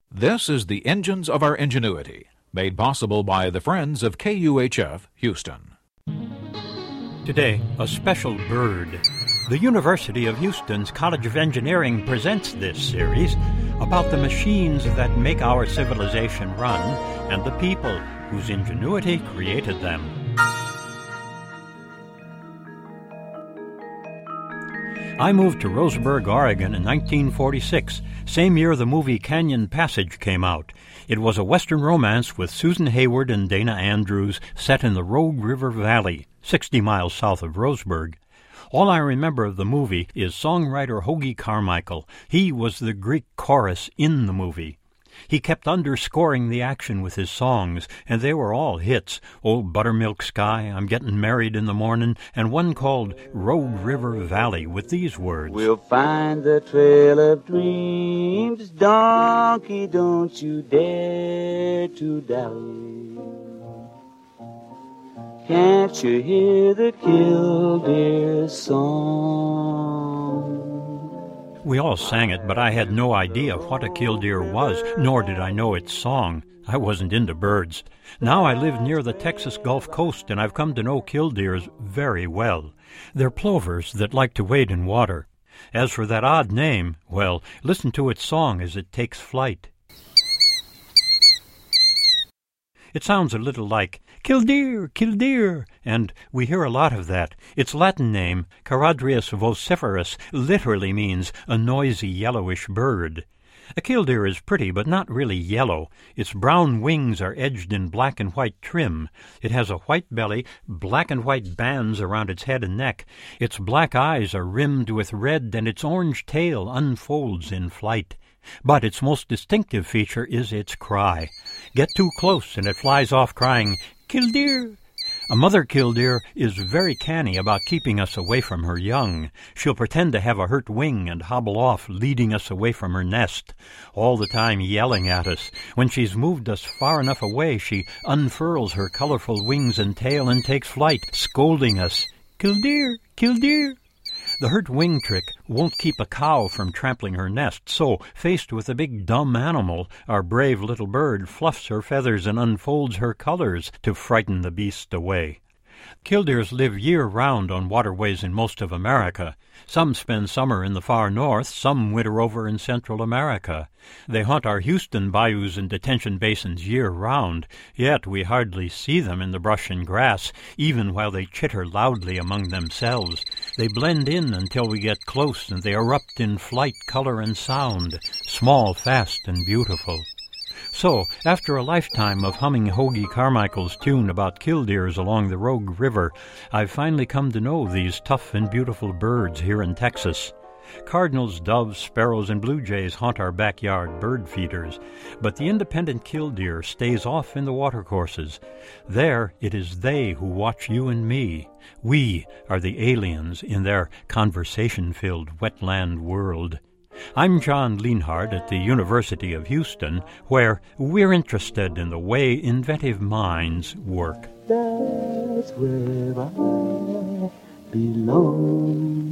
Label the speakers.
Speaker 1: This is the Engines of Our Ingenuity, made possible by the Friends of KUHF Houston.
Speaker 2: Today, a special bird. The University of Houston's College of Engineering presents this series about the machines that make our civilization run and the people whose ingenuity created them. I moved to Roseburg, Oregon in 1946, same year the movie Canyon Passage came out. It was a Western romance with Susan Hayward and Dana Andrews set in the Rogue River Valley, 60 miles south of Roseburg. All I remember of the movie is songwriter Hoagy Carmichael. He was the Greek chorus in the movie. He kept underscoring the action with his songs, and they were all hits. Old Buttermilk Sky, I'm Getting Married in the Morning, and one called Rogue River Valley with these words.
Speaker 3: We'll find the trail of dreams, donkey, don't you dare to dally. Can't you hear the killdeer song?
Speaker 2: We all sang it, but I had no idea what a killdeer was, nor did I know its song. I wasn't into birds. Now I live near the Texas Gulf Coast, and I've come to know killdeers very well. They're plovers that like to wade in water. As for that odd name, well, listen to its song as it takes flight. It sounds a little like killdeer, killdeer, and we hear a lot of that. Its Latin name, Charadrius vociferus, literally means a noisy yellowish bird. A killdeer is pretty, but not really yellow. Its brown wings are edged in black and white trim. It has a white belly, black and white bands around its head and neck. Its black eyes are rimmed with red, and its orange tail unfolds in flight. But its most distinctive feature is its cry. Get too close, and it flies off crying, killdeer. A mother killdeer is very canny about keeping us away from her young. She'll pretend to have a hurt wing and hobble off, leading us away from her nest, all the time yelling at us. When she's moved us far enough away, she unfurls her colorful wings and tail and takes flight, scolding us, killdeer, killdeer. The hurt wing trick won't keep a cow from trampling her nest, so, faced with a big dumb animal, our brave little bird fluffs her feathers and unfolds her colors to frighten the beast away. Killdeers live year-round on waterways in most of America. Some spend summer in the far north, some winter over in Central America. They haunt our Houston bayous and detention basins year-round, yet we hardly see them in the brush and grass, even while they chitter loudly among themselves. They blend in until we get close, and they erupt in flight, color, and sound, small, fast, and beautiful. So, after a lifetime of humming Hoagy Carmichael's tune about killdeers along the Rogue River, I've finally come to know these tough and beautiful birds here in Texas. Cardinals, doves, sparrows, and blue jays haunt our backyard bird feeders, but the independent killdeer stays off in the watercourses. There it is they who watch you and me. We are the aliens in their conversation-filled wetland world. I'm John Lienhardt at the University of Houston, where we're interested in the way inventive minds work.
Speaker 3: That's where I belong.